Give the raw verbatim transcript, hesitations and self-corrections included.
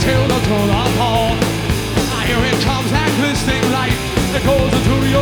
till the toll of fall. Here it comes, that glistening light that goes